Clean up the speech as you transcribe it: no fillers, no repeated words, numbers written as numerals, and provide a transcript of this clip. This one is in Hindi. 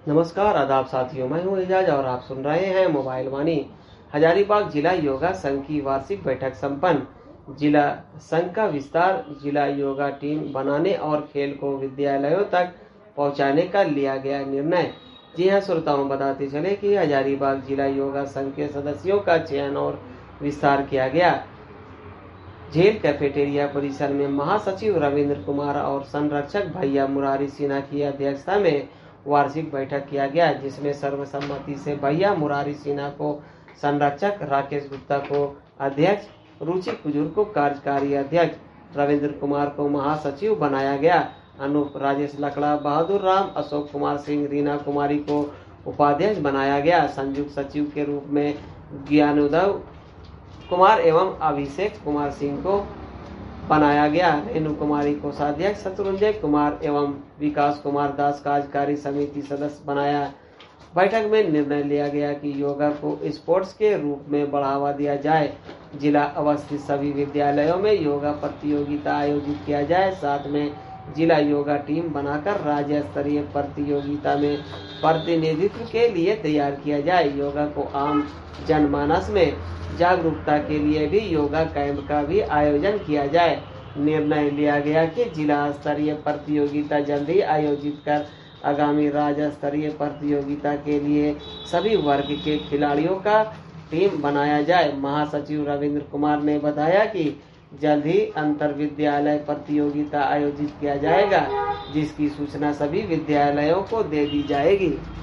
नमस्कार, आदाब साथियों, मैं हूं एजाज और आप सुन रहे हैं मोबाइल वाणी। हजारीबाग जिला योगा संघ की वार्षिक बैठक संपन्न। जिला संघ का विस्तार जिला योगा टीम बनाने और खेल को विद्यालयों तक पहुंचाने का लिया गया निर्णय। जी हां श्रोताओं, बताते चले कि हजारीबाग जिला योगा संघ के सदस्यों का चयन और विस्तार किया गया। झेल कैफेटेरिया परिसर में महासचिव रविंद्र कुमार और संरक्षक भैया मुरारी सिन्हा की अध्यक्षता में वार्षिक बैठक किया गया, जिसमें सर्वसम्मति से भैया मुरारी सिन्हा को संरक्षक, राकेश गुप्ता को अध्यक्ष, रुचि कुजूर को कार्यकारी अध्यक्ष, रविंद्र कुमार को महासचिव बनाया गया। अनूप, राजेश लकड़ा, बहादुर राम, अशोक कुमार सिंह, रीना कुमारी को उपाध्यक्ष बनाया गया। संयुक्त सचिव के रूप में ज्ञानोदय कुमार एवं अभिषेक कुमार सिंह को बनाया गया। रेणु कुमारी कोषाध्यक्ष, शत्रुंजय कुमार एवं विकास कुमार दास कार्यकारी समिति सदस्य बनाया। बैठक में निर्णय लिया गया कि योगा को स्पोर्ट्स के रूप में बढ़ावा दिया जाए। जिला अवस्थित सभी विद्यालयों में योगा प्रतियोगिता आयोजित किया जाए। साथ में जिला योगा टीम बनाकर राज्य स्तरीय प्रतियोगिता में प्रतिनिधित्व के लिए तैयार किया जाए। योगा को आम जनमानस में जागरूकता के लिए भी योगा कैंप का भी आयोजन किया जाए। निर्णय लिया गया कि जिला स्तरीय प्रतियोगिता जल्द ही आयोजित कर आगामी राज्य स्तरीय प्रतियोगिता के लिए सभी वर्ग के खिलाड़ियों का टीम बनाया जाए। महासचिव रविंद्र कुमार ने बताया कि जल्द ही अंतर विद्यालय प्रतियोगिता आयोजित किया जाएगा, जिसकी सूचना सभी विद्यालयों को दे दी जाएगी।